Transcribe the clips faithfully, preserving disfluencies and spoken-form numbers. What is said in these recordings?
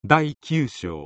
だいきゅう章。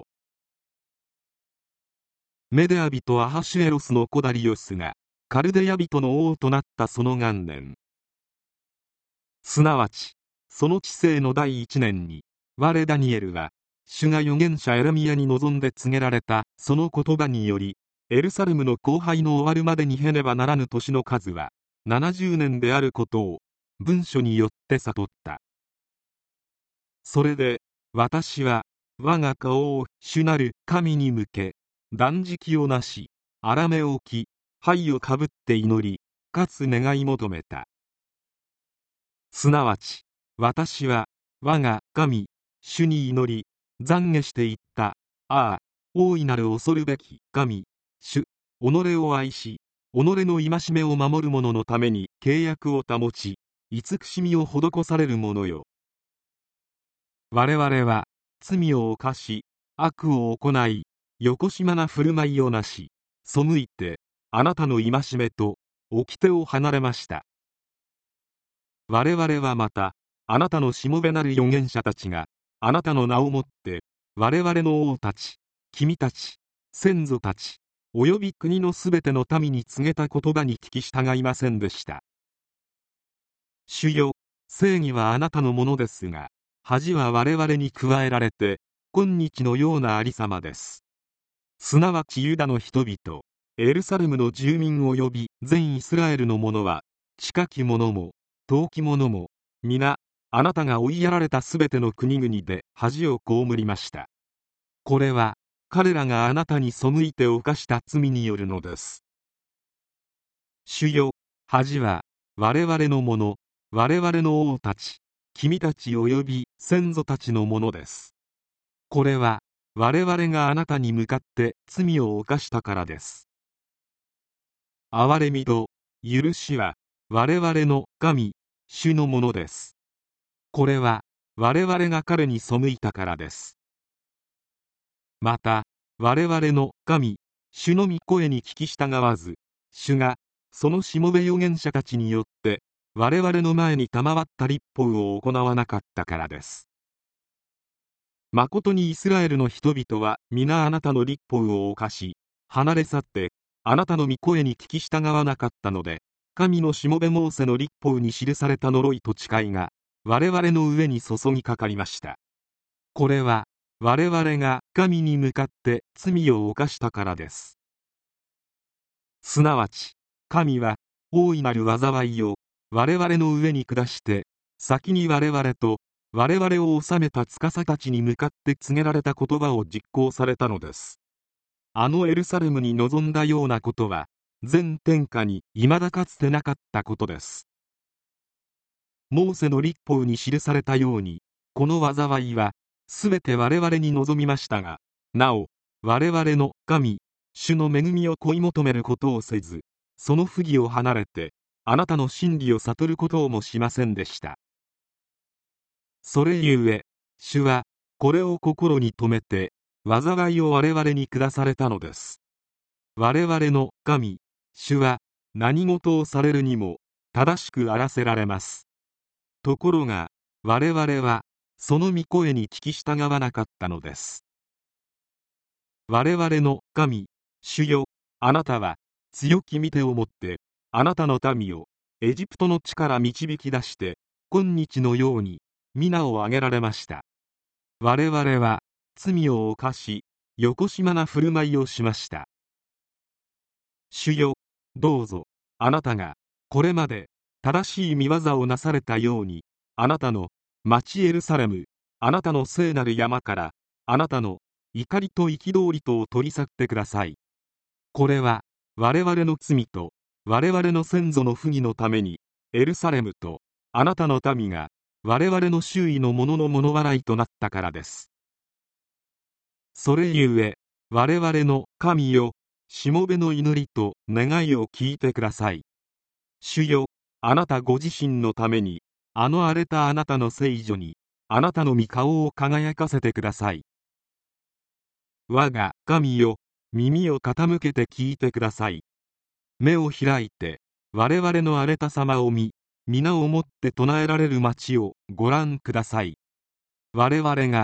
メデア人アハシュエロスの子ダリオスがカルデヤ人の王となったその元年、すなわちその治世の第一年に、我ダニエルは主が預言者エレミヤに望んで告げられたその言葉により、エルサレムの荒廃の終わるまでに経ねばならぬ年の数はななじゅうねんであることを文書によって悟った。それで私は我が顔を主なる神に向け、断食をなし、荒目を置き、灰をかぶって祈り、かつ願い求めた。すなわち私は我が神主に祈り、懺悔して言った。ああ、大いなる恐るべき神主、己を愛し、己の戒めを守る者のために契約を保ち、慈しみを施される者よ。我々は罪を犯し、悪を行い、よこしまな振る舞いをなし、背いてあなたの戒めと掟を離れました。我々はまたあなたのしもべなる預言者たちがあなたの名をもって我々の王たち、君たち、先祖たちおよび国のすべての民に告げた言葉に聞き従いませんでした。主よ、正義はあなたのものですが、恥は我々に加えられて今日のようなありさまです。すなわちユダの人々、エルサレムの住民及び全イスラエルの者は、近き者も遠き者も皆あなたが追いやられたすべての国々で恥を被りました。これは彼らがあなたに背いて犯した罪によるのです。主よ、恥は我々のもの、我々の王たち、君たち及び先祖たちのものです。これは我々があなたに向かって罪を犯したからです。憐れみと許しは我々の神主のものです。これは我々が彼に背いたからです。また我々の神主の御声に聞き従わず、主がそのしもべ預言者たちによって我々の前に賜った律法を行わなかったからです。まことにイスラエルの人々は皆あなたの律法を犯し、離れ去ってあなたの御声に聞き従わなかったので、神のしもべモーセの律法に記された呪いと誓いが我々の上に注ぎかかりました。これは我々が神に向かって罪を犯したからです。すなわち神は大いなる災いを我々の上に下して、先に我々と我々を治めた司たちに向かって告げられた言葉を実行されたのです。あのエルサレムに臨んだようなことは全天下に未だかつてなかったことです。モーセの律法に記されたように、この災いはすべて我々に望みましたが、なお我々の神主の恵みを恋求めることをせず、その不義を離れてあなたの真理を悟ることをもしませんでした。それゆえ主はこれを心に留めて災いを我々に下されたのです。我々の神主は何事をされるにも正しくあらせられます。ところが我々はその御声に聞き従わなかったのです。我々の神主よ、あなたは強き御手をもってあなたの民をエジプトの地から導き出して今日のように皆を挙げられました。我々は罪を犯し、よこしまな振る舞いをしました。主よ、どうぞあなたがこれまで正しい御業をなされたように、あなたの町エルサレム、あなたの聖なる山からあなたの怒りと憤りとを取り去ってください。これは我々の罪と我々の先祖の不義のために、エルサレムとあなたの民が我々の周囲の者の物笑いとなったからです。それゆえ我々の神よ、しもべの祈りと願いを聞いてください。主よ、あなたご自身のためにあの荒れたあなたの聖所にあなたの御顔を輝かせてください。我が神よ、耳を傾けて聞いてください。目を開いて我々の荒れた様を見、皆をもって唱えられる町をご覧ください。我々が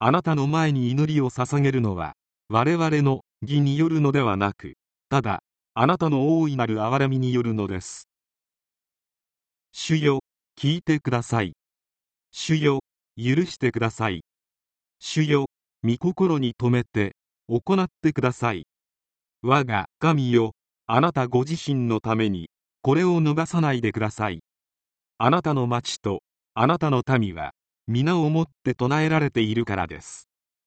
あなたの前に祈りを捧げるのは、我々の義によるのではなく、ただ、あなたの大いなる憐れみによるのです。主よ、聞いてください。主よ、許してください。主よ、御心に留めて、行ってください。我が神よ、あなたご自身のために、これを逃さないでください。あなたの町と、あなたの民は、皆をもって唱えられているからです。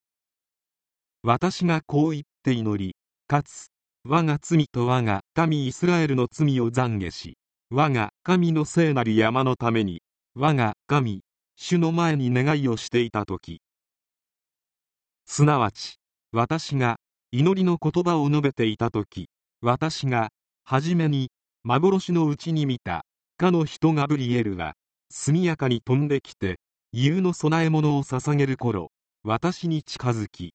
私がこう言って祈り、かつ、我が罪と我が民イスラエルの罪を懺悔し、我が神の聖なる山のために、我が神、主の前に願いをしていたとき、すなわち、私が祈りの言葉を述べていたとき、私が、はじめに、幻のうちに見た、かの人ガブリエルは、速やかに飛んできて、夕の供え物を捧げる頃、私に近づき、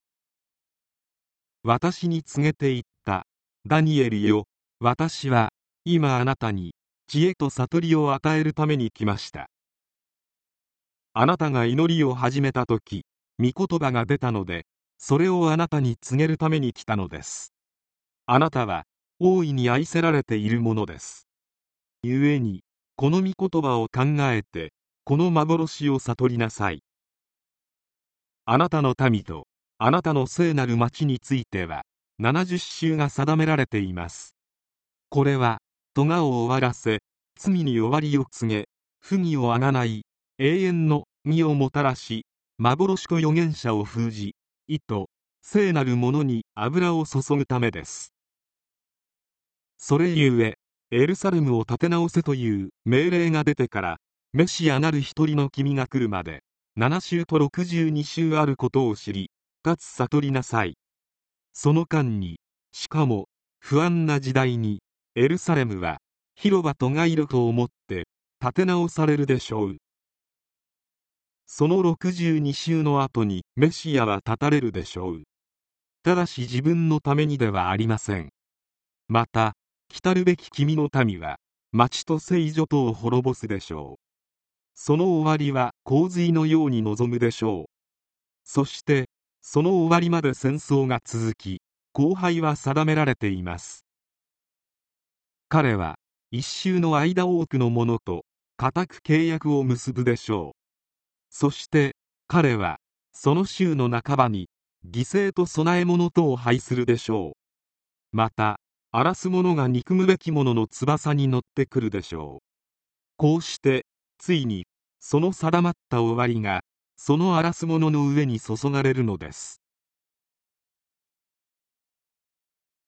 私に告げて言った。ダニエルよ、私は今あなたに知恵と悟りを与えるために来ました。あなたが祈りを始めたとき、御言葉が出たので、それをあなたに告げるために来たのです。あなたは大いに愛せられているものです。故に、この御言葉を考えて、この幻を悟りなさい。あなたの民と、あなたの聖なる町については、七十週が定められています。これは、咎を終わらせ、罪に終わりを告げ、不義をあがない、永遠の義をもたらし、幻と預言者を封じ、意と、聖なるものに油を注ぐためです。それゆえ、エルサレムを立て直せという命令が出てから、メシアなる一人の君が来るまで、七週と六十二週あることを知り、かつ悟りなさい。その間に、しかも不安な時代に、エルサレムは広場と街路と思って立て直されるでしょう。その六十二週の後にメシアは立たれるでしょう。ただし自分のためにではありません。また、来るべき君の民は、町と聖所とを滅ぼすでしょう。その終わりは洪水のように望むでしょう。そして、その終わりまで戦争が続き、荒廃は定められています。彼は、一週の間多くの者と、固く契約を結ぶでしょう。そして、彼は、その週の半ばに、犠牲と供え物とを拝するでしょう。また、荒らす者が憎むべき者の翼に乗ってくるでしょう。こうして、ついに、その定まった終わりが、その荒らす者の上に注がれるのです。